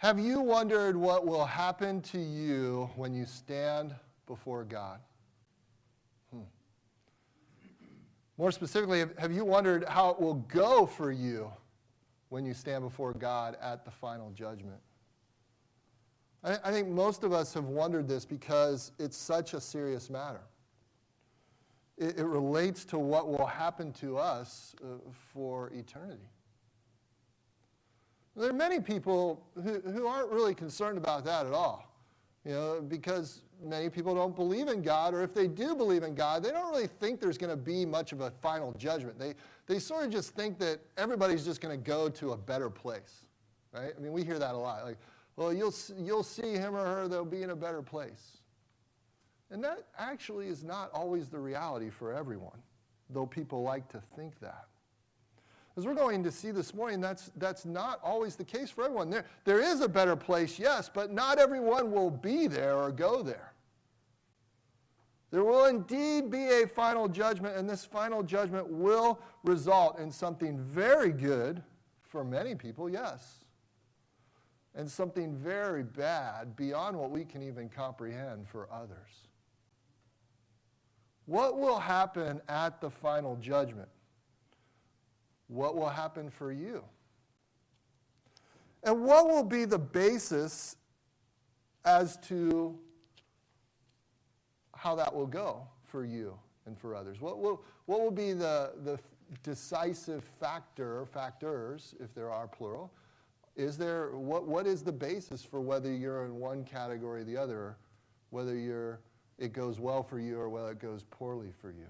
Have you wondered what will happen to you when you stand before God? More specifically, have you wondered how it will go for you when you stand before God at the final judgment? I think most of us have wondered this because it's such a serious matter. It relates to what will happen to us for eternity. There are many people who aren't really concerned about that at all, because many people don't believe in God, or if they do believe in God, they don't really think there's going to be much of a final judgment. They sort of just think that everybody's just going to go to a better place, right? I mean, we hear that a lot. Like, well, you'll see him or her, they'll be in a better place. And that actually is not always the reality for everyone, though people like to think that. As we're going to see this morning, that's not always the case for everyone. There is a better place, yes, but not everyone will be there or go there. There will indeed be a final judgment, and this final judgment will result in something very good for many people, yes, and something very bad beyond what we can even comprehend for others. What will happen at the final judgment? What will happen for you? And what will be the basis as to how that will go for you and for others? What will be the decisive factors, if there are plural? What is the basis for whether you're in one category or the other, whether it goes well for you or whether it goes poorly for you?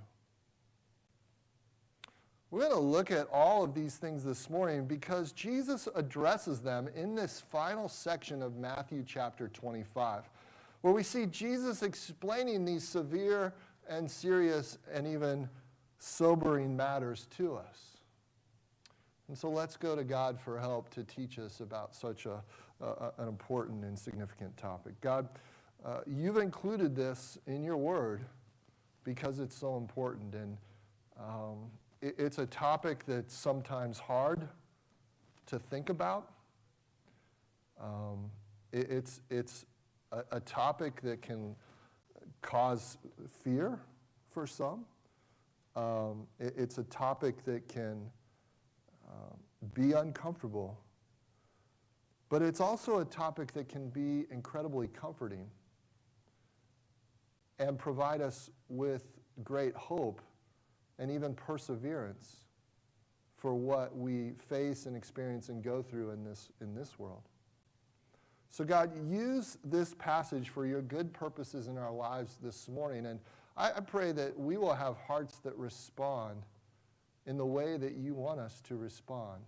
We're going to look at all of these things this morning because Jesus addresses them in this final section of Matthew chapter 25, where we see Jesus explaining these severe and serious and even sobering matters to us. And so let's go to God for help to teach us about such an important and significant topic. God, you've included this in your word because it's so important, and it's a topic that's sometimes hard to think about. It's a topic that can cause fear for some. It's a topic that can be uncomfortable. But it's also a topic that can be incredibly comforting and provide us with great hope and even perseverance for what we face and experience and go through in this world. So God, use this passage for your good purposes in our lives this morning. And I pray that we will have hearts that respond in the way that you want us to respond.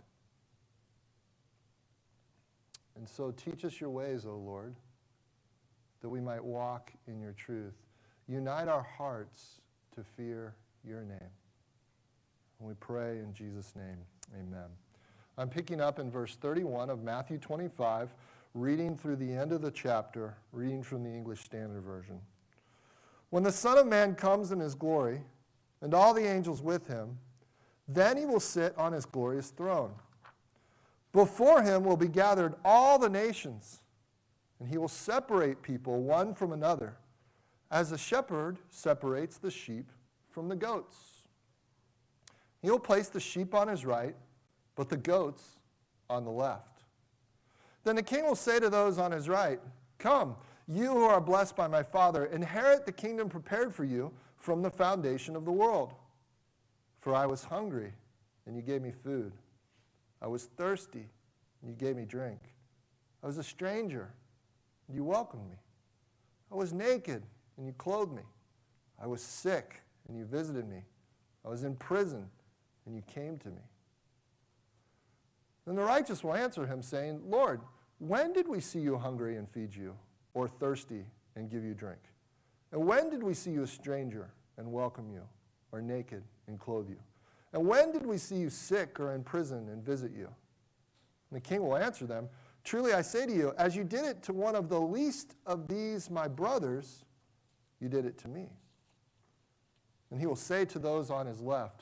And so teach us your ways, O Lord, that we might walk in your truth. Unite our hearts to fear your name. And we pray in Jesus' name, amen. I'm picking up in verse 31 of Matthew 25, reading through the end of the chapter, reading from the English Standard Version. When the Son of Man comes in his glory, and all the angels with him, then he will sit on his glorious throne. Before him will be gathered all the nations, and he will separate people one from another, as a shepherd separates the sheep from the goats. He will place the sheep on his right, but the goats on the left. Then the king will say to those on his right, "Come, you who are blessed by my Father, inherit the kingdom prepared for you from the foundation of the world. For I was hungry, and you gave me food. I was thirsty, and you gave me drink. I was a stranger, and you welcomed me. I was naked, and you clothed me. I was sick, and you visited me. I was in prison, and you came to me." Then the righteous will answer him, saying, "Lord, when did we see you hungry and feed you, or thirsty and give you drink? And when did we see you a stranger and welcome you, or naked and clothe you? And when did we see you sick or in prison and visit you?" And the king will answer them, "Truly I say to you, as you did it to one of the least of these my brothers, you did it to me." And he will say to those on his left,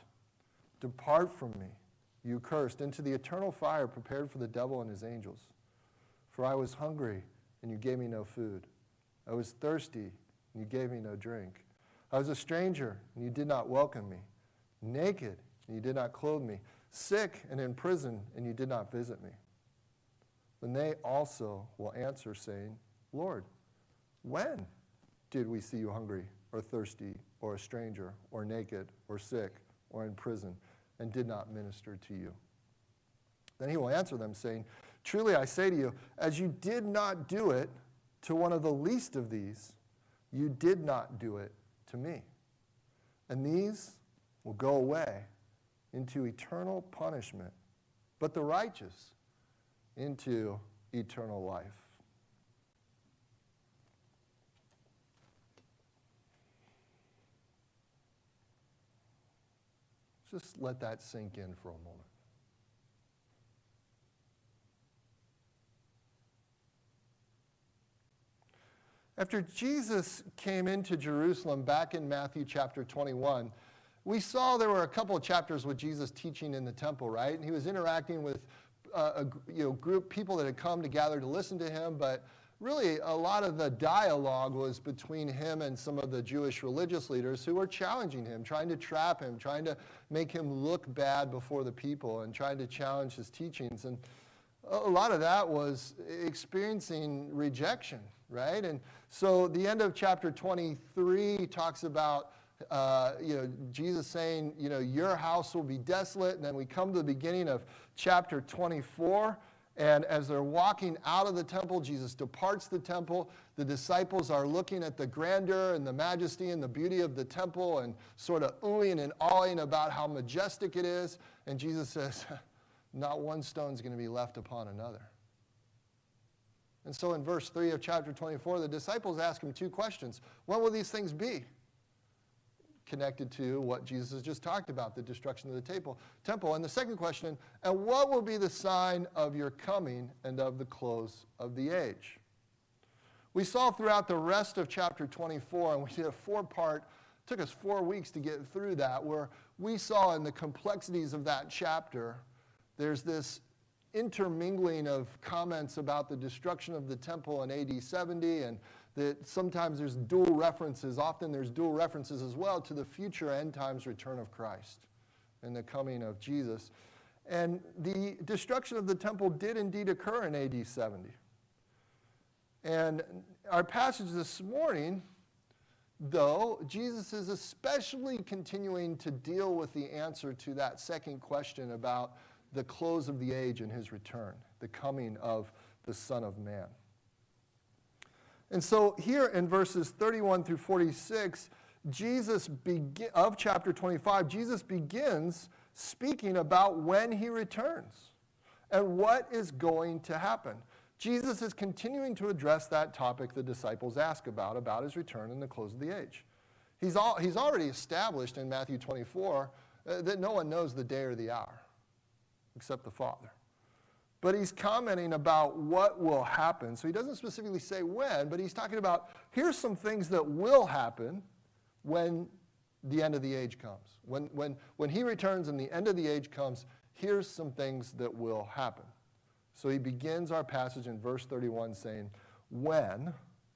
"Depart from me, you cursed, into the eternal fire prepared for the devil and his angels. For I was hungry, and you gave me no food. I was thirsty, and you gave me no drink. I was a stranger, and you did not welcome me. Naked, and you did not clothe me. Sick and in prison, and you did not visit me. Then they also will answer, saying, Lord, when did we see you hungry, or thirsty, or a stranger, or naked, or sick, or in prison, and did not minister to you? Then he will answer them, saying, Truly I say to you, as you did not do it to one of the least of these, you did not do it to me. And these will go away into eternal punishment, but the righteous into eternal life. Just let that sink in for a moment. After Jesus came into Jerusalem back in Matthew chapter 21, we saw there were a couple of chapters with Jesus teaching in the temple, right? And he was interacting with group people that had come to gather to listen to him, but really a lot of the dialogue was between him and some of the Jewish religious leaders who were challenging him, trying to trap him, trying to make him look bad before the people and trying to challenge his teachings. And a lot of that was experiencing rejection, right? And so the end of chapter 23 talks about Jesus saying, your house will be desolate. And then we come to the beginning of chapter 24. And as they're walking out of the temple, Jesus departs the temple. The disciples are looking at the grandeur and the majesty and the beauty of the temple and sort of oohing and awing about how majestic it is. And Jesus says, not one stone's going to be left upon another. And so in verse 3 of chapter 24, the disciples ask him two questions. When will these things be? Connected to what Jesus has just talked about, the destruction of the temple. And the second question, and what will be the sign of your coming and of the close of the age? We saw throughout the rest of chapter 24, and we did a four-part, took us 4 weeks to get through that, where we saw in the complexities of that chapter, there's this intermingling of comments about the destruction of the temple in AD 70, and that sometimes there's dual references, often there's dual references as well to the future end times return of Christ and the coming of Jesus. And the destruction of the temple did indeed occur in AD 70. And our passage this morning, though, Jesus is especially continuing to deal with the answer to that second question about the close of the age and his return, the coming of the Son of Man. And so here in verses 31 through 46, of chapter 25, Jesus begins speaking about when he returns and what is going to happen. Jesus is continuing to address that topic the disciples ask about his return and the close of the age. He's already established in Matthew 24 that no one knows the day or the hour except the Father. But he's commenting about what will happen. So he doesn't specifically say when, but he's talking about here's some things that will happen when the end of the age comes. When he returns and the end of the age comes, here's some things that will happen. So he begins our passage in verse 31 saying, when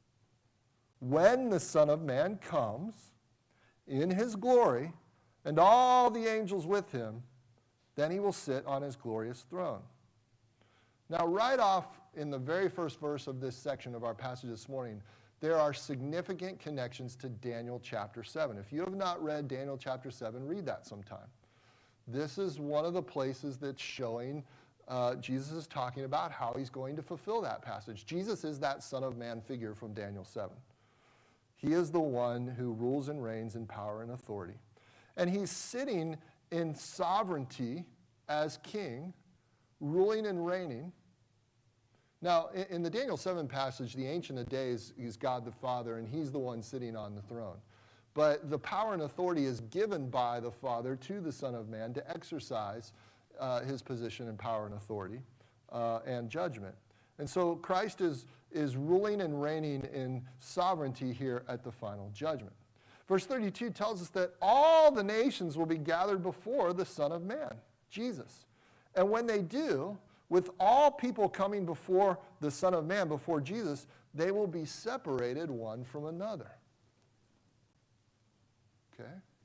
the Son of Man comes in his glory and all the angels with him, then he will sit on his glorious throne. Now, right off in the very first verse of this section of our passage this morning, there are significant connections to Daniel chapter 7. If you have not read Daniel chapter 7, read that sometime. This is one of the places that's showing Jesus is talking about how he's going to fulfill that passage. Jesus is that Son of Man figure from Daniel 7. He is the one who rules and reigns in power and authority. And he's sitting in sovereignty as king, ruling and reigning. Now, in the Daniel 7 passage, the Ancient of Days is God the Father, and he's the one sitting on the throne. But the power and authority is given by the Father to the Son of Man to exercise his position in power and authority and judgment. And so Christ is ruling and reigning in sovereignty here at the final judgment. Verse 32 tells us that all the nations will be gathered before the Son of Man, Jesus. And when they do, with all people coming before the Son of Man, before Jesus, they will be separated one from another. Okay?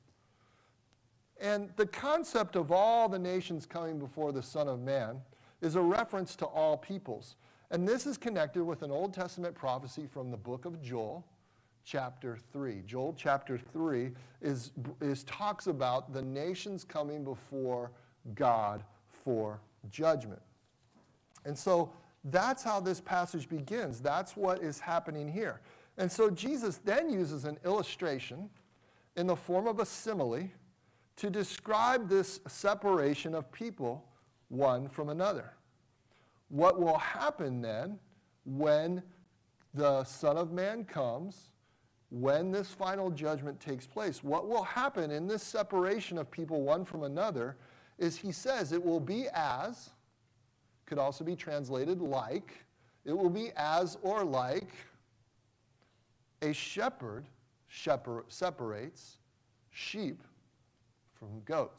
And the concept of all the nations coming before the Son of Man is a reference to all peoples. And this is connected with an Old Testament prophecy from the book of Joel, chapter 3. Joel chapter 3 talks about the nations coming before God for judgment. And so that's how this passage begins. That's what is happening here. And so Jesus then uses an illustration in the form of a simile to describe this separation of people one from another. What will happen then when the Son of Man comes, when this final judgment takes place? What will happen in this separation of people one from another is, he says, it will be as, could also be translated like, it will be as or like a shepherd separates sheep from goats.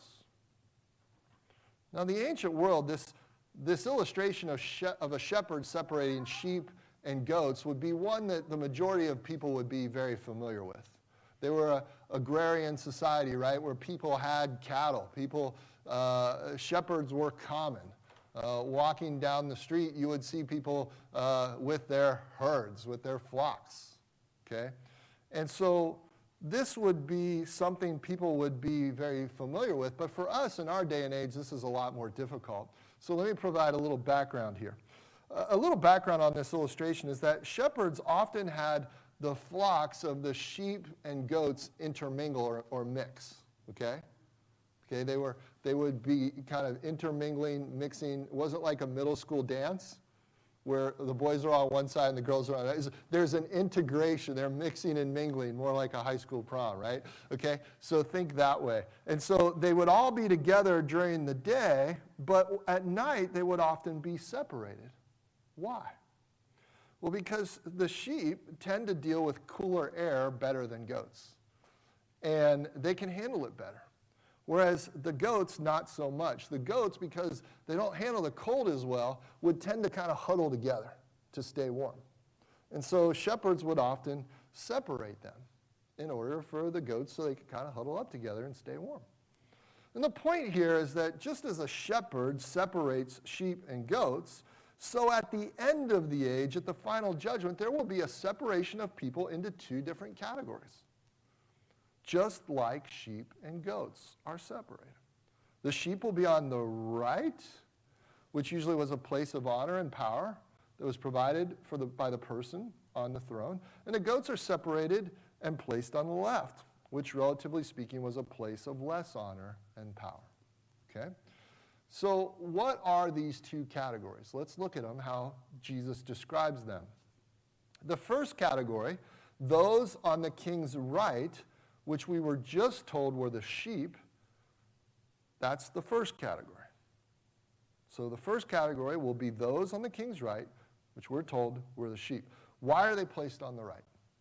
Now, in the ancient world, this illustration of a shepherd separating sheep and goats would be one that the majority of people would be very familiar with. They were an agrarian society, right, where people had cattle. Shepherds were common. Walking down the street, you would see people with their herds, with their flocks. Okay? And so this would be something people would be very familiar with, but for us in our day and age, this is a lot more difficult. So let me provide a little background here. A little background on this illustration is that shepherds often had the flocks of the sheep and goats intermingle or mix, okay? Okay, they would be kind of intermingling, mixing. It wasn't like a middle school dance where the boys are on one side and the girls are on the other. There's an integration. They're mixing and mingling, more like a high school prom, right? Okay, so think that way. And so they would all be together during the day, but at night they would often be separated. Why? Well, because the sheep tend to deal with cooler air better than goats, and they can handle it better. Whereas the goats, not so much. The goats, because they don't handle the cold as well, would tend to kind of huddle together to stay warm. And so shepherds would often separate them in order for the goats so they could kind of huddle up together and stay warm. And the point here is that just as a shepherd separates sheep and goats, so at the end of the age, at the final judgment, there will be a separation of people into two different categories. Just like sheep and goats are separated. The sheep will be on the right, which usually was a place of honor and power that was provided by the person on the throne. And the goats are separated and placed on the left, which relatively speaking was a place of less honor and power. Okay? So what are these two categories? Let's look at them, how Jesus describes them. The first category, those on the king's right, which we were just told were the sheep, that's the first category. So the first category will be those on the king's right, which we're told were the sheep. Why are they placed on the right?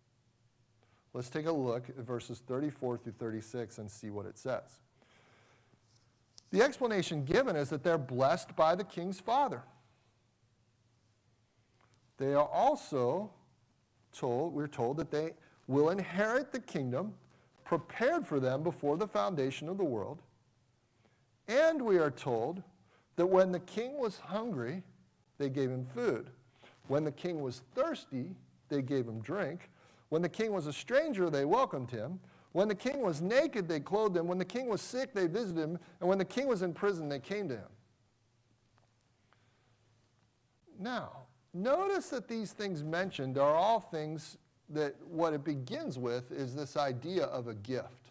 Let's take a look at verses 34 through 36 and see what it says. The explanation given is that they're blessed by the king's father. They are also we're told that they will inherit the kingdom prepared for them before the foundation of the world. And we are told that when the king was hungry, they gave him food. When the king was thirsty, they gave him drink. When the king was a stranger, they welcomed him. When the king was naked, they clothed him. When the king was sick, they visited him. And when the king was in prison, they came to him. Now, notice that these things mentioned are all things that what it begins with is this idea of a gift.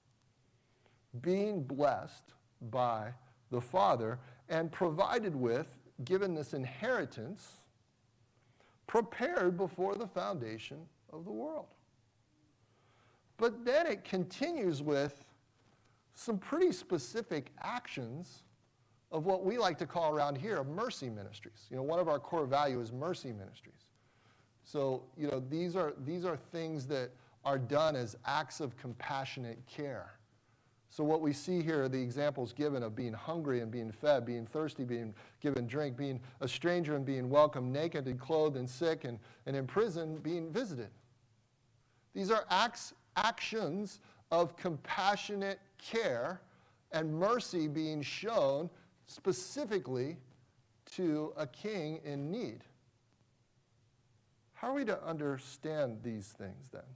Being blessed by the Father and provided with, given this inheritance, prepared before the foundation of the world. But then it continues with some pretty specific actions of what we like to call around here mercy ministries. You know, one of our core values is mercy ministries. So, you know, these are things that are done as acts of compassionate care So what we see here are the examples given of being hungry and being fed, being thirsty, being given drink, being a stranger and being welcomed, naked and clothed and sick, and in prison being visited. These are actions of compassionate care and mercy being shown specifically to a king in need. How are we to understand these things then?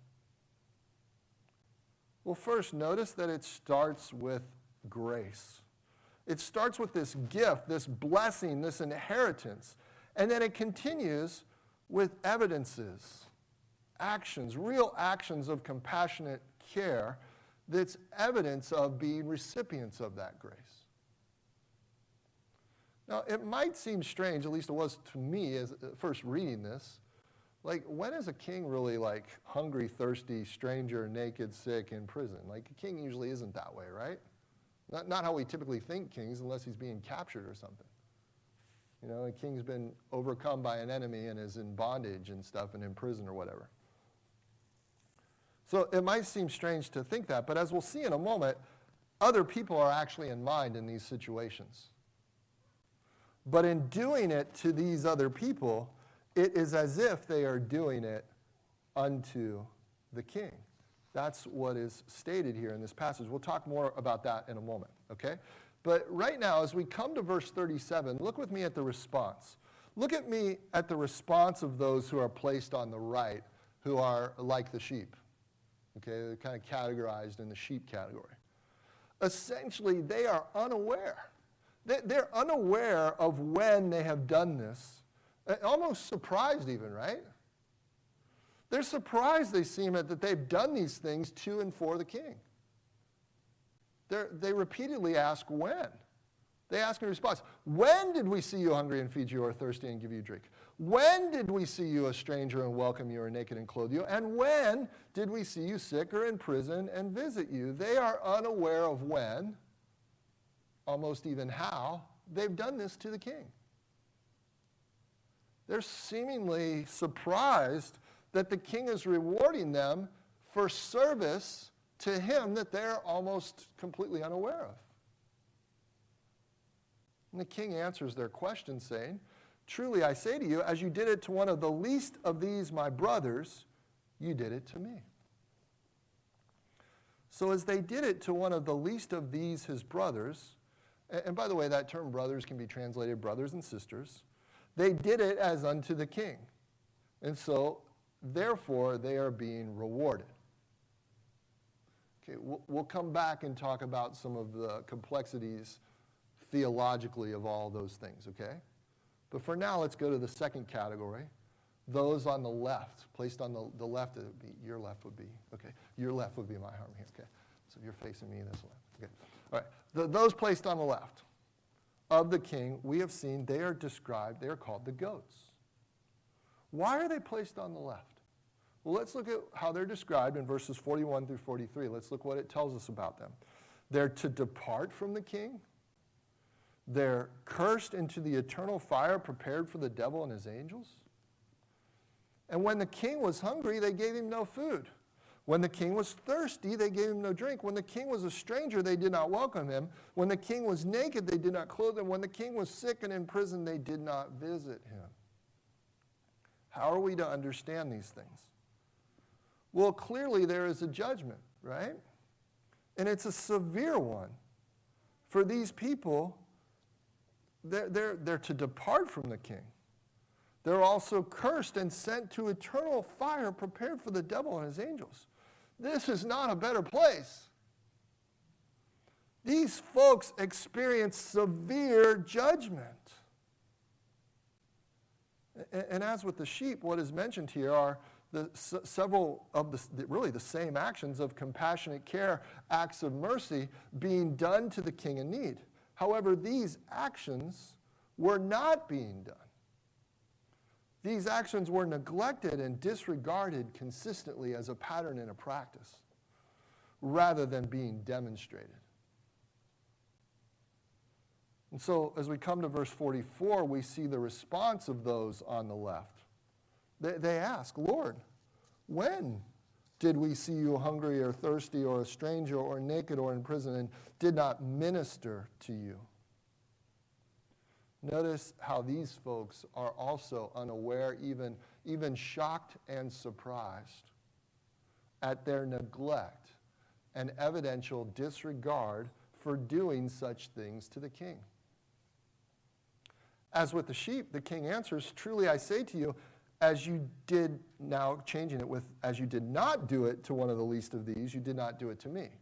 Well, first, notice that it starts with grace. It starts with this gift, this blessing, this inheritance, and then it continues with evidences, actions, real actions of compassionate care that's evidence of being recipients of that grace. Now, it might seem strange, at least it was to me as first reading this, like, when is a king really like hungry, thirsty, stranger, naked, sick, in prison? Like, a king usually isn't that way, right? Not how we typically think kings, unless he's being captured or something. You know, a king's been overcome by an enemy and is in bondage and stuff and in prison or whatever. So it might seem strange to think that, but as we'll see in a moment, other people are actually in mind in these situations. But in doing it to these other people, it is as if they are doing it unto the king. That's what is stated here in this passage. We'll talk more about that in a moment, okay? But right now, as we come to verse 37, look with me at the response. Look at me at the response of those who are placed on the right, who are like the sheep. Okay, they're kind of categorized in the sheep category. Essentially, they are unaware. They're unaware of when they have done this. Almost surprised even, right? They're surprised, they seem, that they've done these things to and for the king. They repeatedly ask when. They ask in response, when did we see you hungry and feed you, or thirsty and give you drink? When did we see you a stranger and welcome you, or naked and clothe you? And when did we see you sick or in prison and visit you? They are unaware of when, almost even how, they've done this to the king. They're seemingly surprised that the king is rewarding them for service to him that they're almost completely unaware of. And the king answers their question saying, truly I say to you, as you did it to one of the least of these my brothers, you did it to me. So as they did it to one of the least of these his brothers, and by the way, that term brothers can be translated brothers and sisters, they did it as unto the king. And so, therefore, they are being rewarded. Okay, we'll come back and talk about some of the complexities theologically of all those things, okay? But for now, let's go to the second category. Those on the left, placed on the left, it would be, your left would be, okay, your left would be my arm here, okay? So if you're facing me this way, okay. All right, those placed on the left of the king, we have seen they are described, they are called the goats. Why are they placed on the left? Well, let's look at how they're described in verses 41 through 43. Let's look what it tells us about them. They're to depart from the king. They're cursed into the eternal fire prepared for the devil and his angels. And when the king was hungry, they gave him no food. When the king was thirsty, they gave him no drink. When the king was a stranger, they did not welcome him. When the king was naked, they did not clothe him. When the king was sick and in prison, they did not visit him. How are we to understand these things? Well, clearly there is a judgment, right? And it's a severe one. For these people, they're to depart from the king. They're also cursed and sent to eternal fire prepared for the devil and his angels. This is not a better place. These folks experience severe judgment. And as with the sheep, what is mentioned here are several of really the same actions of compassionate care, acts of mercy being done to the king in need. However, these actions were not being done. These actions were neglected and disregarded consistently as a pattern and a practice, rather than being demonstrated. And so, as we come to verse 44, we see the response of those on the left. They ask, Lord, when did we see you hungry or thirsty or a stranger or naked or in prison and did not minister to you? Notice how these folks are also unaware, even shocked and surprised at their neglect and evidential disregard for doing such things to the king. As with the sheep, the king answers, truly I say to you, as you did, now changing it with, as you did not do it to one of the least of these, you did not do it to me.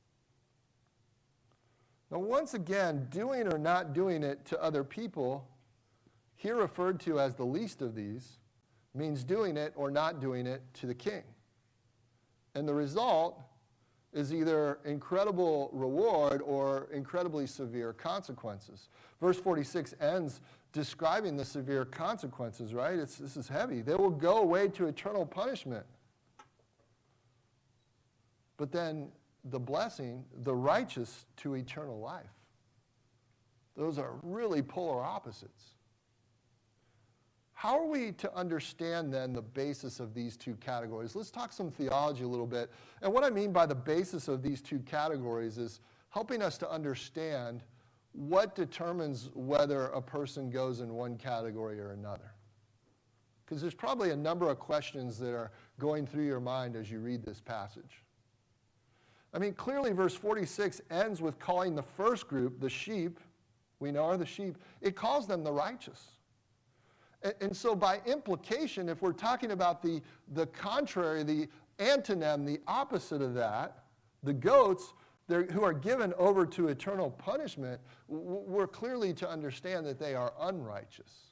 Now, once again, doing or not doing it to other people, here referred to as the least of these, means doing it or not doing it to the king. And the result is either incredible reward or incredibly severe consequences. Verse 46 ends describing the severe consequences, right? This is heavy. They will go away to eternal punishment. But then the blessing, the righteous to eternal life. Those are really polar opposites. How are we to understand then the basis of these two categories? Let's talk some theology a little bit. And what I mean by the basis of these two categories is helping us to understand what determines whether a person goes in one category or another. Because there's probably a number of questions that are going through your mind as you read this passage. I mean, clearly verse 46 ends with calling the first group, the sheep, we know are the sheep, it calls them the righteous. And so by implication, if we're talking about the contrary, the antonym, the opposite of that, the goats who are given over to eternal punishment, we're clearly to understand that they are unrighteous.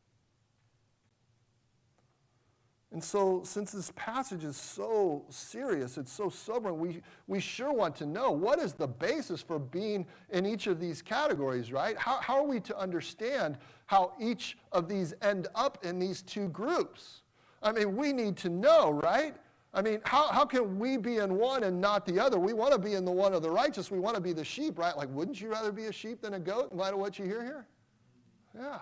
And so, since this passage is so serious, it's so sobering, we sure want to know, what is the basis for being in each of these categories, right? How are we to understand how each of these end up in these two groups? I mean, we need to know, right? I mean, how can we be in one and not the other? We want to be in the one of the righteous. We want to be the sheep, right? Like, wouldn't you rather be a sheep than a goat in light of what you hear here? Yeah.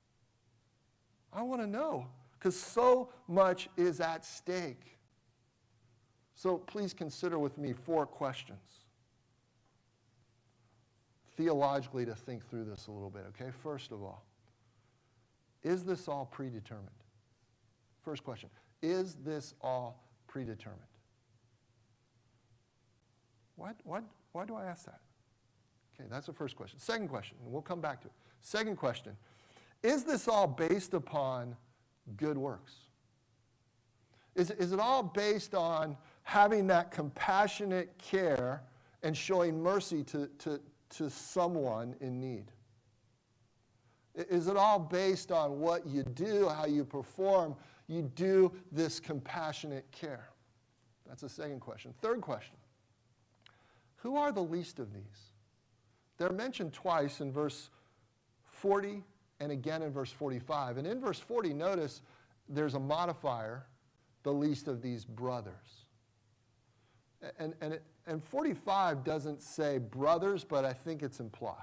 I want to know. Because so much is at stake. So please consider with me 4 questions. Theologically, to think through this a little bit, okay? First of all, is this all predetermined? First question, is this all predetermined? Why do I ask that? Okay, that's the first question. Second question, and we'll come back to it. Second question, is this all based upon good works? Is it all based on having that compassionate care and showing mercy to someone in need? Is it all based on what you do, how you perform? You do this compassionate care. That's the second question. Third question, who are the least of these? They're mentioned twice in verse 40 and again in verse 45. And in verse 40, notice there's a modifier, the least of these brothers. And 45 doesn't say brothers, but I think it's implied.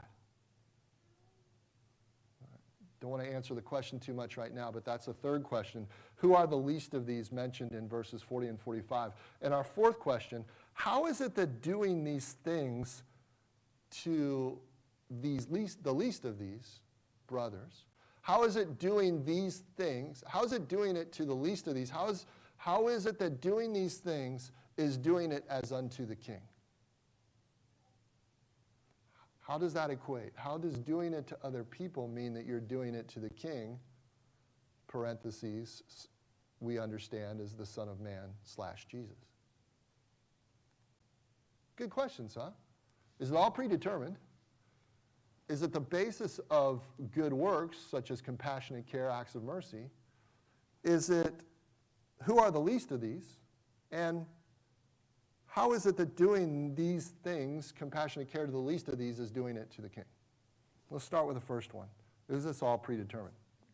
Don't want to answer the question too much right now, but that's the third question. Who are the least of these mentioned in verses 40 and 45? And our fourth question, how is it that doing these things to the least of these brothers, how is it doing these things? How is it doing it to the least of these? How is it that doing these things is doing it as unto the king? How does that equate? How does doing it to other people mean that you're doing it to the king, parentheses, we understand as the Son of Man / Jesus? Good questions, huh? Is it all predetermined? Is it the basis of good works, such as compassionate care, acts of mercy? Is it, who are the least of these? And how is it that doing these things, compassionate care to the least of these, is doing it to the king? Let's start with the first one. Is this all predetermined?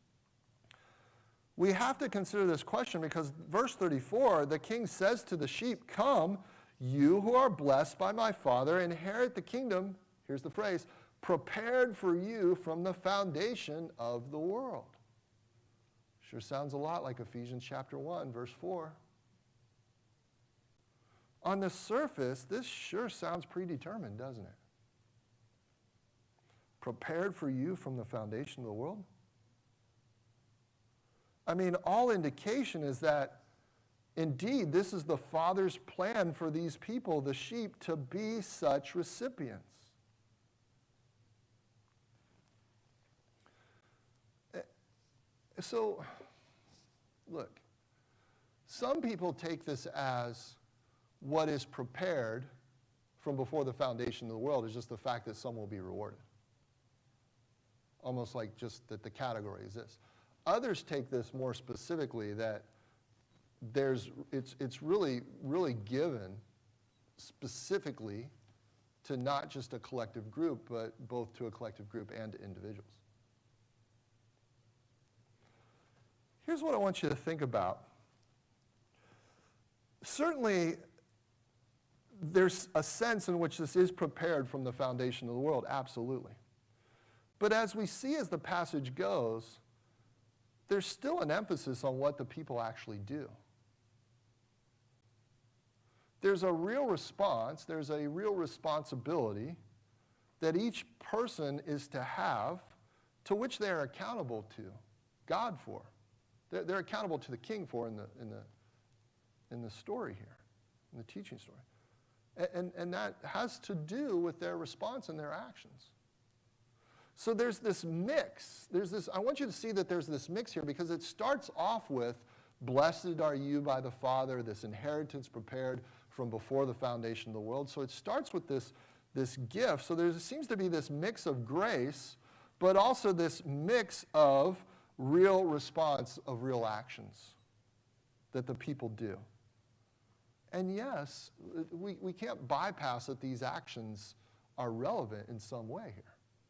We have to consider this question because verse 34, the king says to the sheep, "Come, you who are blessed by my Father, inherit the kingdom," here's the phrase, "prepared for you from the foundation of the world." Sure sounds a lot like Ephesians chapter 1, verse 4. On the surface, this sure sounds predetermined, doesn't it? Prepared for you from the foundation of the world? I mean, all indication is that indeed this is the Father's plan for these people, the sheep, to be such recipients. So, look, some people take this as what is prepared from before the foundation of the world is just the fact that some will be rewarded. Almost like just that the category is this. Others take this more specifically that it's really given specifically to not just a collective group, but both to a collective group and to individuals. Here's what I want you to think about. Certainly, there's a sense in which this is prepared from the foundation of the world, absolutely. But as we see as the passage goes, there's still an emphasis on what the people actually do. There's a real response, there's a real responsibility that each person is to have, to which they are accountable to God for. They're accountable to the king for in the story here, in the teaching story. And that has to do with their response and their actions. So there's this mix. I want you to see that there's this mix here because it starts off with, blessed are you by the Father, this inheritance prepared from before the foundation of the world. So it starts with this gift. So there seems to be this mix of grace, but also this mix of real response, of real actions that the people do. And yes, we can't bypass that these actions are relevant in some way here.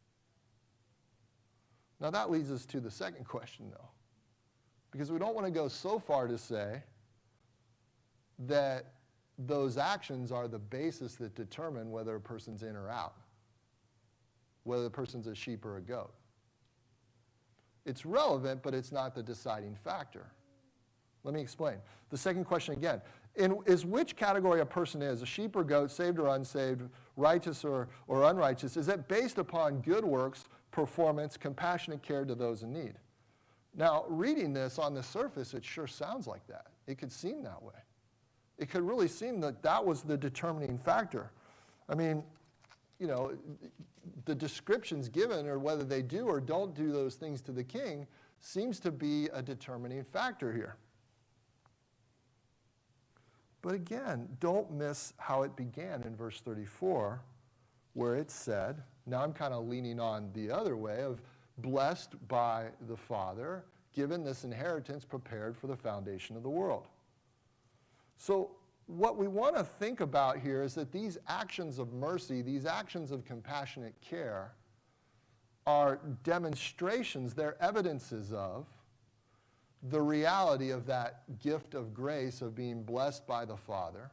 Now that leads us to the second question, though, because we don't want to go so far to say that those actions are the basis that determine whether a person's in or out, whether the person's a sheep or a goat. It's relevant, but it's not the deciding factor. Let me explain. The second question again. Is which category a person is, a sheep or goat, saved or unsaved, righteous or unrighteous, is it based upon good works, performance, compassionate care to those in need? Now, reading this on the surface, it sure sounds like that. It could seem that way. It could really seem that that was the determining factor. I mean, you know, the descriptions given, or whether they do or don't do those things to the king, seems to be a determining factor here. But again, don't miss how it began in verse 34, where it said, now I'm kind of leaning on the other way of blessed by the Father, given this inheritance prepared for the foundation of the world. So what we want to think about here is that these actions of mercy, these actions of compassionate care, are demonstrations, they're evidences of the reality of that gift of grace of being blessed by the Father,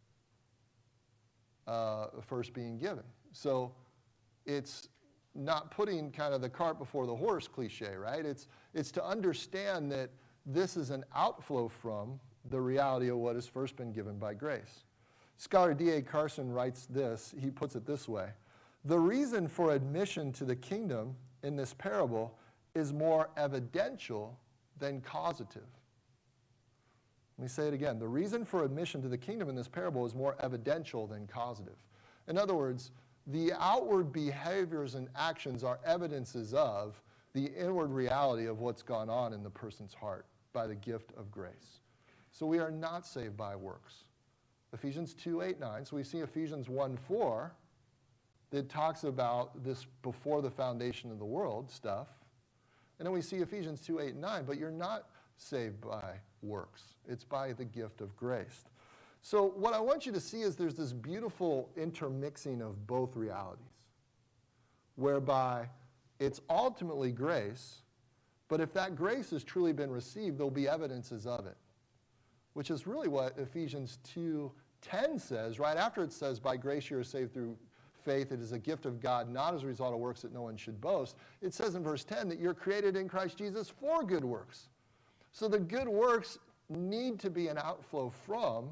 first being given. So it's not putting kind of the cart before the horse cliche, right? It's to understand that this is an outflow from the reality of what has first been given by grace. Scholar D.A. Carson writes this, he puts it this way: the reason for admission to the kingdom in this parable is more evidential than causative. Let me say it again. The reason for admission to the kingdom in this parable is more evidential than causative. In other words, the outward behaviors and actions are evidences of the inward reality of what's gone on in the person's heart by the gift of grace. So we are not saved by works. Ephesians 2:8-9. So we see Ephesians 1:4 that talks about this before the foundation of the world stuff. And then we see Ephesians 2:8-9, but you're not saved by works. It's by the gift of grace. So what I want you to see is there's this beautiful intermixing of both realities, whereby it's ultimately grace, but if that grace has truly been received, there'll be evidences of it, which is really what Ephesians 2:10 says, right after it says, by grace you are saved through faith, it is a gift of God, not as a result of works that no one should boast. It says in verse 10 that you're created in Christ Jesus for good works. So the good works need to be an outflow from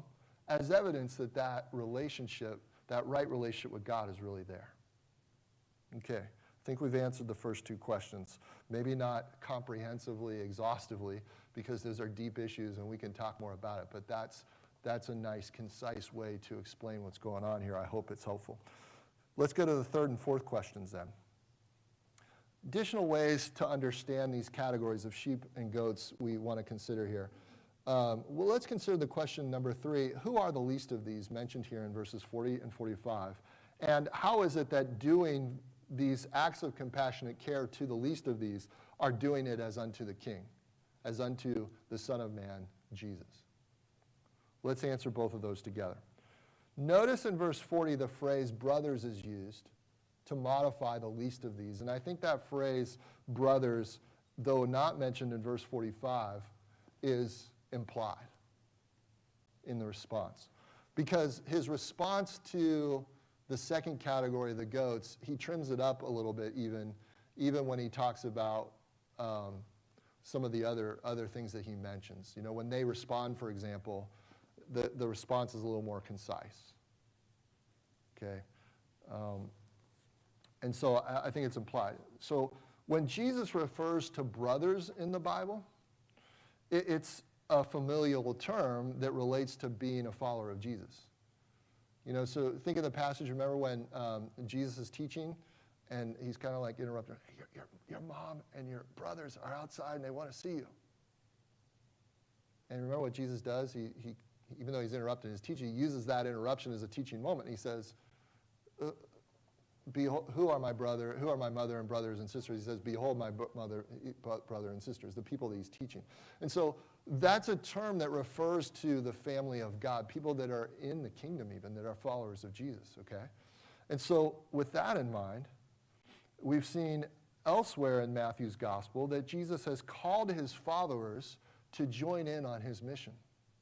as evidence that that relationship, that right relationship with God is really there. Okay, I think we've answered the first two questions. Maybe not comprehensively, exhaustively, because those are deep issues and we can talk more about it, but that's a nice, concise way to explain what's going on here. I hope it's helpful. Let's go to the third and fourth questions then. Additional ways to understand these categories of sheep and goats we want to consider here. Well, let's consider the question number 3. Who are the least of these mentioned here in verses 40 and 45? And how is it that doing these acts of compassionate care to the least of these are doing it as unto the King, as unto the Son of Man, Jesus? Let's answer both of those together. Notice in verse 40 the phrase brothers is used to modify the least of these. And I think that phrase brothers, though not mentioned in verse 45, is implied in the response. Because his response to the second category, the goats, he trims it up a little bit even when he talks about some of the other things that he mentions. You know, when they respond, for example, the response is a little more concise. Okay? And so I think it's implied. So when Jesus refers to brothers in the Bible, it's a familial term that relates to being a follower of Jesus. You know, so think of the passage. Remember when Jesus is teaching and he's kind of like interrupting, hey, your mom and your brothers are outside and they want to see you. And remember what Jesus does? He even though he's interrupting his teaching, he uses that interruption as a teaching moment. He says, who are my mother and brothers and sisters? He says, behold my brother and sisters, the people that he's teaching. And so that's a term that refers to the family of God, people that are in the kingdom even, that are followers of Jesus, okay? And so with that in mind, we've seen elsewhere in Matthew's gospel that Jesus has called his followers to join in on his mission.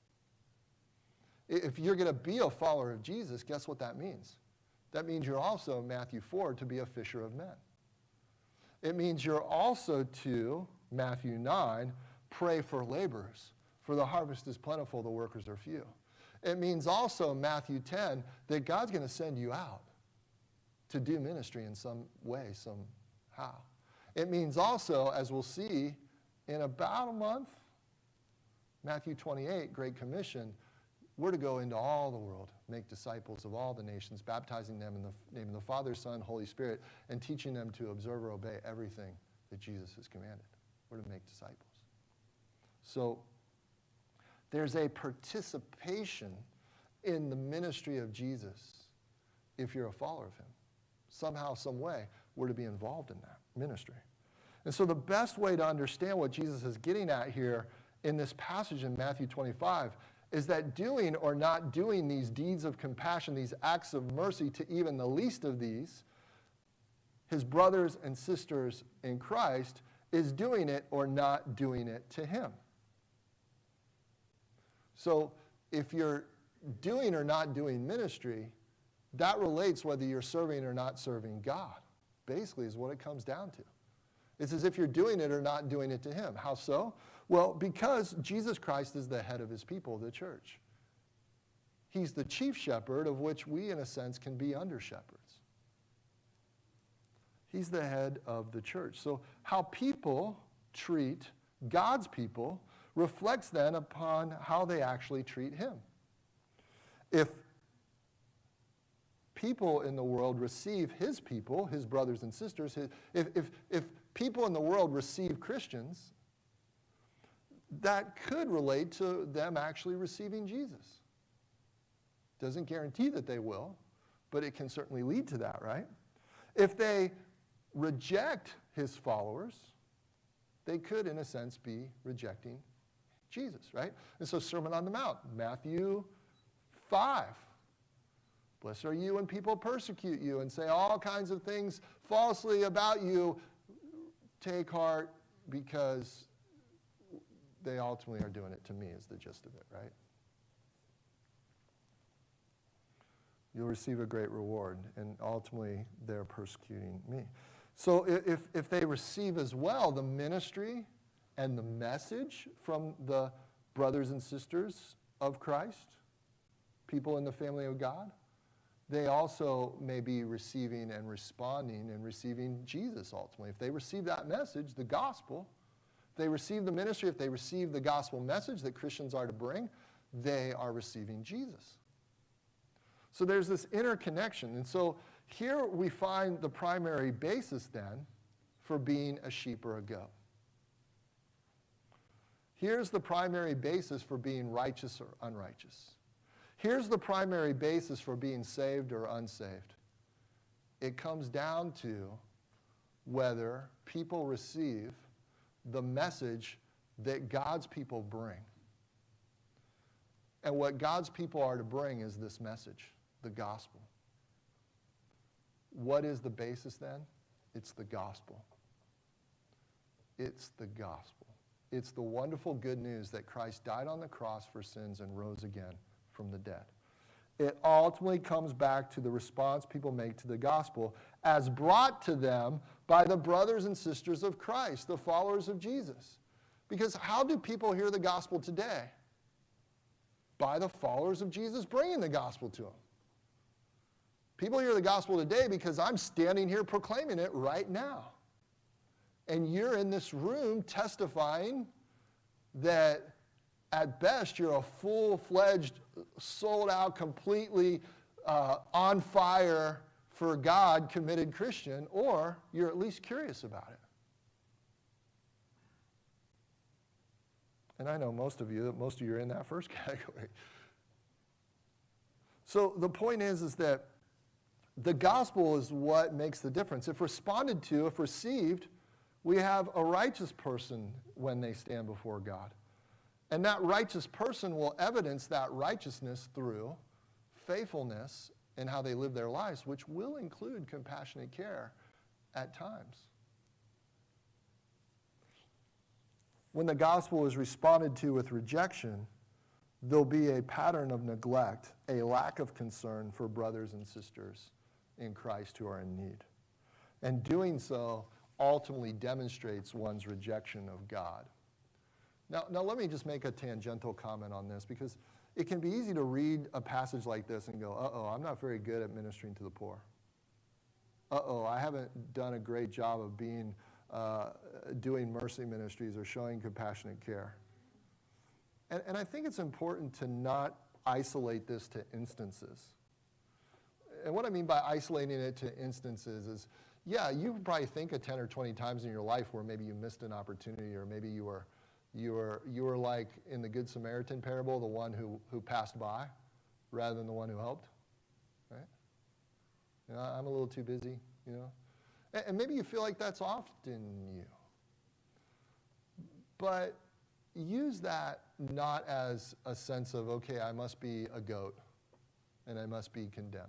If you're going to be a follower of Jesus, guess what that means? That means you're also, Matthew 4, to be a fisher of men. It means you're also to, Matthew 9, pray for laborers, for the harvest is plentiful, the workers are few. It means also, Matthew 10, that God's going to send you out to do ministry in some way, somehow. It means also, as we'll see in about a month, Matthew 28, Great Commission, we're to go into all the world, make disciples of all the nations, baptizing them in the name of the Father, Son, Holy Spirit, and teaching them to observe or obey everything that Jesus has commanded. We're to make disciples. So there's a participation in the ministry of Jesus if you're a follower of him. Somehow, some way, we're to be involved in that ministry. And so the best way to understand what Jesus is getting at here in this passage in Matthew 25 is that doing or not doing these deeds of compassion, these acts of mercy to even the least of these, his brothers and sisters in Christ, is doing it or not doing it to him. So if you're doing or not doing ministry, that relates whether you're serving or not serving God, basically is what it comes down to. It's as if you're doing it or not doing it to him. How so? Well, because Jesus Christ is the head of his people, the church. He's the chief shepherd of which we, in a sense, can be under shepherds. He's the head of the church. So how people treat God's people reflects then upon how they actually treat him. If people in the world receive his people, his brothers and sisters, if people in the world receive Christians, that could relate to them actually receiving Jesus. Doesn't guarantee that they will, but it can certainly lead to that, right? If they reject his followers, they could, in a sense, be rejecting Jesus, right? And so Sermon on the Mount, Matthew 5. Blessed are you when people persecute you and say all kinds of things falsely about you. Take heart because they ultimately are doing it to me is the gist of it, right? You'll receive a great reward, and ultimately they're persecuting me. So if they receive as well the ministry and the message from the brothers and sisters of Christ, people in the family of God, they also may be receiving and responding and receiving Jesus ultimately. If they receive that message, the gospel, if they receive the ministry, if they receive the gospel message that Christians are to bring, they are receiving Jesus. So there's this interconnection. And so here we find the primary basis then for being a sheep or a goat. Here's the primary basis for being righteous or unrighteous. Here's the primary basis for being saved or unsaved. It comes down to whether people receive the message that God's people bring. And what God's people are to bring is this message, the gospel. What is the basis then? It's the gospel. It's the gospel. It's the wonderful good news that Christ died on the cross for sins and rose again from the dead. It ultimately comes back to the response people make to the gospel as brought to them by the brothers and sisters of Christ, the followers of Jesus. Because how do people hear the gospel today? By the followers of Jesus bringing the gospel to them. People hear the gospel today because I'm standing here proclaiming it right now. And you're in this room testifying that at best you're a full-fledged, sold-out, completely on fire for God, committed Christian, or you're at least curious about it. And I know most of you are in that first category. So the point is that the gospel is what makes the difference. If responded to, if received, we have a righteous person when they stand before God. And that righteous person will evidence that righteousness through faithfulness in how they live their lives, which will include compassionate care at times. When the gospel is responded to with rejection, there'll be a pattern of neglect, a lack of concern for brothers and sisters in Christ who are in need. And doing so ultimately demonstrates one's rejection of God. Now let me just make a tangential comment on this, because it can be easy to read a passage like this and go, uh-oh, I'm not very good at ministering to the poor. Uh-oh, I haven't done a great job of doing mercy ministries or showing compassionate care. And I think it's important to not isolate this to instances. And what I mean by isolating it to instances is, yeah, you can probably think of 10 or 20 times in your life where maybe you missed an opportunity, or maybe you were like in the Good Samaritan parable, the one who passed by rather than the one who helped, right? You know, I'm a little too busy, you know. And maybe you feel like that's often you. But use that not as a sense of, okay, I must be a goat and I must be condemned.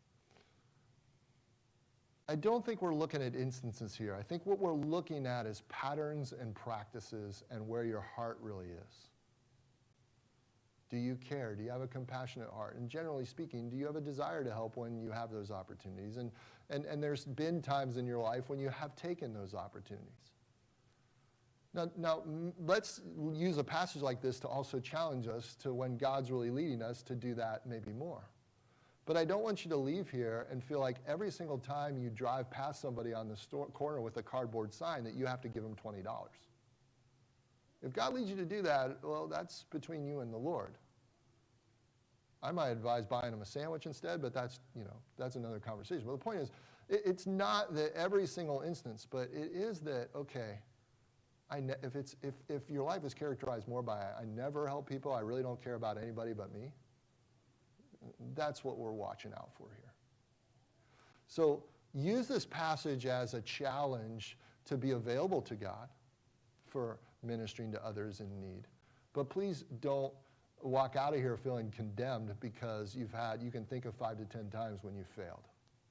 I don't think we're looking at instances here. I think what we're looking at is patterns and practices and where your heart really is. Do you care? Do you have a compassionate heart? And generally speaking, do you have a desire to help when you have those opportunities? And there's been times in your life when you have taken those opportunities. Now, let's use a passage like this to also challenge us to, when God's really leading us, to do that maybe more. But I don't want you to leave here and feel like every single time you drive past somebody on the corner with a cardboard sign that you have to give them $20. If God leads you to do that, well, that's between you and the Lord. I might advise buying them a sandwich instead, but that's another conversation. But the point is, it's not that every single instance, but it is that, okay, if your life is characterized more by I never help people, I really don't care about anybody but me, that's what we're watching out for here. So use this passage as a challenge to be available to God for ministering to others in need. But please don't walk out of here feeling condemned because you can think of 5 to 10 times when you failed.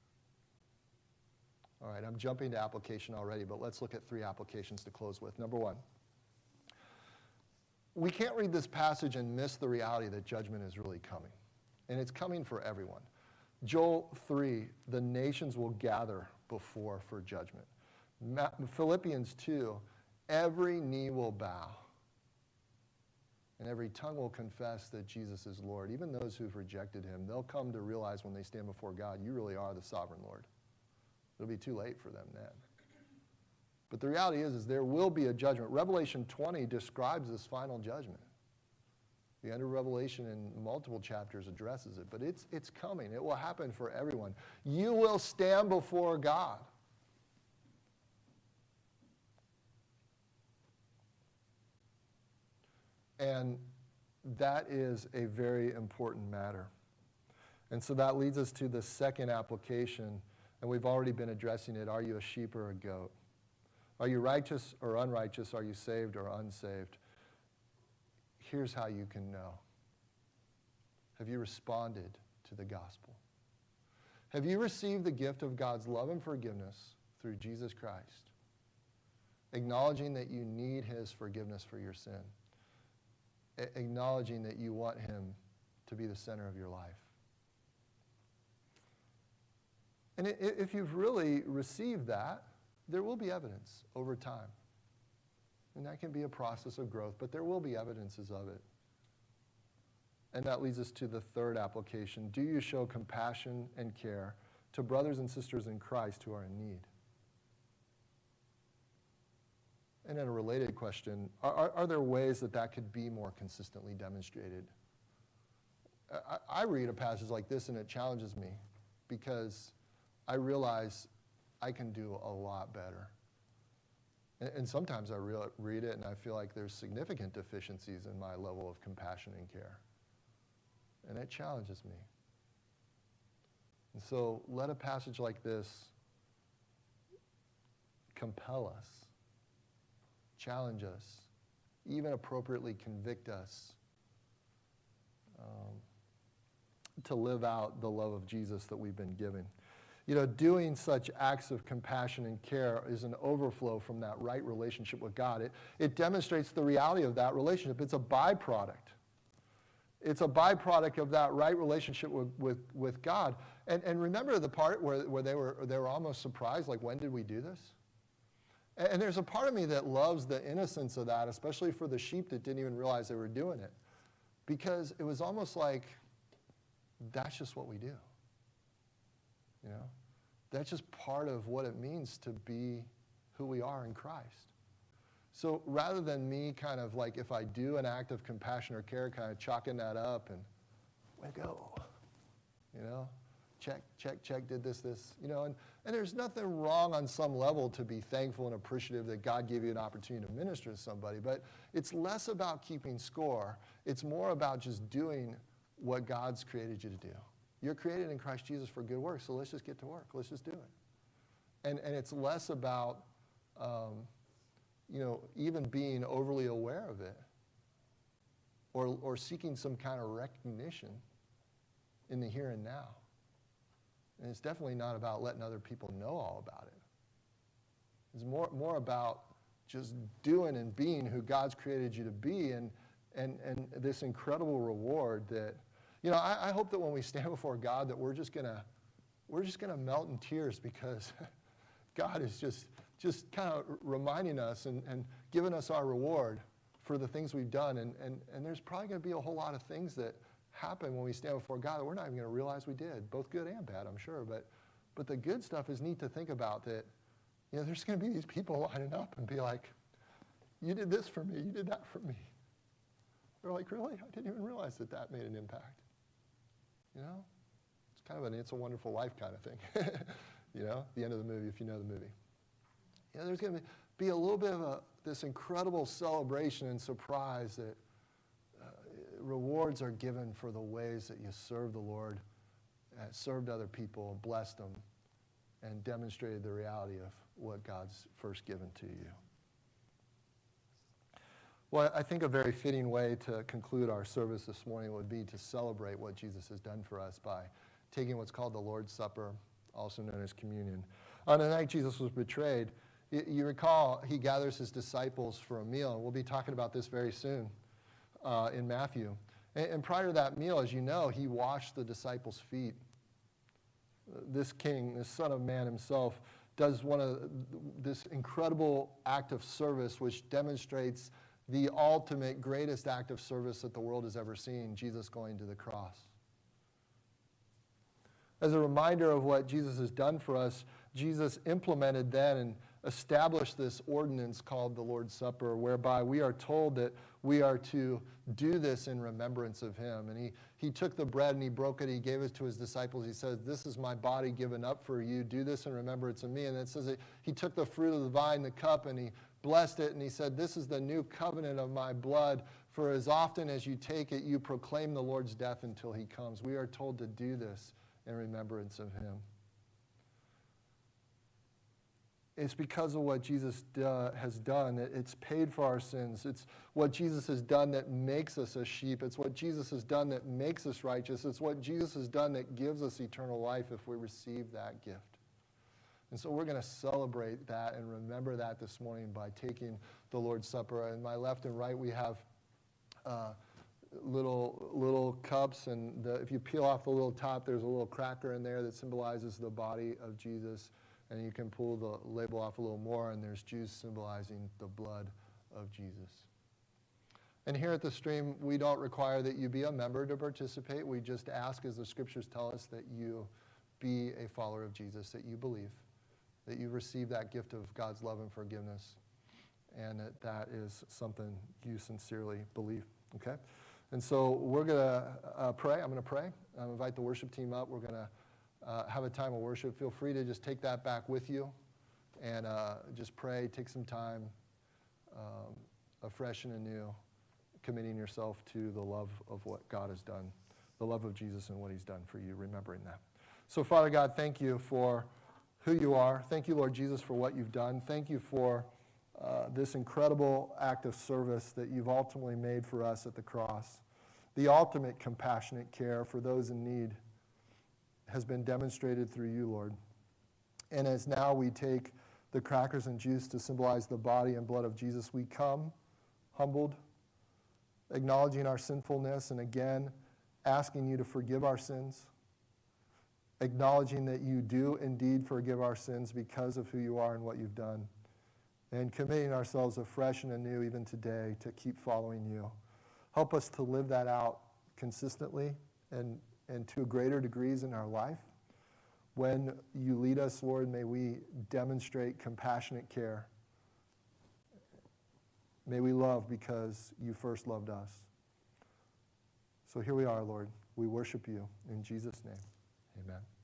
All right, I'm jumping to application already, but let's look at 3 applications to close with. Number 1, we can't read this passage and miss the reality that judgment is really coming. And it's coming for everyone. Joel 3, the nations will gather before for judgment. Philippians 2, every knee will bow and every tongue will confess that Jesus is Lord. Even those who've rejected him, they'll come to realize when they stand before God, you really are the sovereign Lord. It'll be too late for them then. But the reality is there will be a judgment. Revelation 20 describes this final judgment. The end of Revelation in multiple chapters addresses it, but it's coming. It will happen for everyone. You will stand before God. And that is a very important matter. And so that leads us to the second application, and we've already been addressing it. Are you a sheep or a goat? Are you righteous or unrighteous? Are you saved or unsaved? Here's how you can know. Have you responded to the gospel? Have you received the gift of God's love and forgiveness through Jesus Christ, acknowledging that you need his forgiveness for your sin, acknowledging that you want him to be the center of your life? And if you've really received that, there will be evidence over time. And that can be a process of growth, but there will be evidences of it. And that leads us to the third application. Do you show compassion and care to brothers and sisters in Christ who are in need? And then a related question, are there ways that could be more consistently demonstrated? I read a passage like this and it challenges me because I realize I can do a lot better. And sometimes I read it and I feel like there's significant deficiencies in my level of compassion and care. And it challenges me. And so let a passage like this compel us, challenge us, even appropriately convict us to live out the love of Jesus that we've been given. You know, doing such acts of compassion and care is an overflow from that right relationship with God. It demonstrates the reality of that relationship. It's a byproduct. It's a byproduct of that right relationship with God. And remember the part where they were almost surprised, like, when did we do this? And there's a part of me that loves the innocence of that, especially for the sheep that didn't even realize they were doing it. Because it was almost like, that's just what we do. You know? That's just part of what it means to be who we are in Christ. So rather than me kind of like, if I do an act of compassion or care, kind of chalking that up and way to go, you know, check, did this, you know, and there's nothing wrong on some level to be thankful and appreciative that God gave you an opportunity to minister to somebody, but it's less about keeping score. It's more about just doing what God's created you to do. You're created in Christ Jesus for good work, so let's just get to work. Let's just do it. And it's less about, you know, even being overly aware of it or seeking some kind of recognition in the here and now. And it's definitely not about letting other people know all about it. It's more about just doing and being who God's created you to be and this incredible reward that, you know, I hope that when we stand before God that we're just gonna melt in tears because God is just kind of reminding us and giving us our reward for the things we've done. And there's probably going to be a whole lot of things that happen when we stand before God that we're not even going to realize we did, both good and bad, I'm sure. But the good stuff is neat to think about that, you know, there's going to be these people lining up and be like, you did this for me, you did that for me. They're like, really? I didn't even realize that made an impact. You know? It's kind of an It's a Wonderful Life kind of thing. You know? The end of the movie, if you know the movie. You know, there's going to be a little bit of this incredible celebration and surprise that rewards are given for the ways that you served the Lord, served other people, blessed them, and demonstrated the reality of what God's first given to you. Well, I think a very fitting way to conclude our service this morning would be to celebrate what Jesus has done for us by taking what's called the Lord's Supper, also known as communion. On the night Jesus was betrayed, you recall he gathers his disciples for a meal, and we'll be talking about this very soon in Matthew. And prior to that meal, as you know, he washed the disciples' feet. This king, this Son of Man himself, does this incredible act of service which demonstrates the ultimate, greatest act of service that the world has ever seen, Jesus going to the cross. As a reminder of what Jesus has done for us, Jesus implemented then and established this ordinance called the Lord's Supper, whereby we are told that we are to do this in remembrance of him. And he took the bread and he broke it. He gave it to his disciples. He says, "This is my body given up for you. Do this in remembrance of me." And it says that he took the fruit of the vine, the cup, and he blessed it. And he said, "This is the new covenant of my blood. For as often as you take it, you proclaim the Lord's death until he comes." We are told to do this in remembrance of him. It's because of what Jesus has done. It's paid for our sins. It's what Jesus has done that makes us a sheep. It's what Jesus has done that makes us righteous. It's what Jesus has done that gives us eternal life if we receive that gift. And so we're going to celebrate that and remember that this morning by taking the Lord's Supper. And my left and right, we have little cups. And if you peel off the little top, there's a little cracker in there that symbolizes the body of Jesus. And you can pull the label off a little more, and there's juice symbolizing the blood of Jesus. And here at the Stream, we don't require that you be a member to participate. We just ask, as the scriptures tell us, that you be a follower of Jesus, that you believe, that you receive that gift of God's love and forgiveness, and that is something you sincerely believe, okay? And so we're going to pray. I'm going to pray. Invite the worship team up. We're going to have a time of worship. Feel free to just take that back with you and just pray, take some time, afresh and anew, committing yourself to the love of what God has done, the love of Jesus and what he's done for you, remembering that. So, Father God, thank you for who you are. Thank you, Lord Jesus, for what you've done. Thank you for this incredible act of service that you've ultimately made for us at the cross. The ultimate compassionate care for those in need has been demonstrated through you, Lord. And as now we take the crackers and juice to symbolize the body and blood of Jesus, we come humbled, acknowledging our sinfulness, and again, asking you to forgive our sins, acknowledging that you do indeed forgive our sins because of who you are and what you've done, and committing ourselves afresh and anew even today to keep following you. Help us to live that out consistently and to greater degrees in our life. When you lead us, Lord, may we demonstrate compassionate care. May we love because you first loved us. So here we are, Lord. We worship you. In Jesus' name, amen.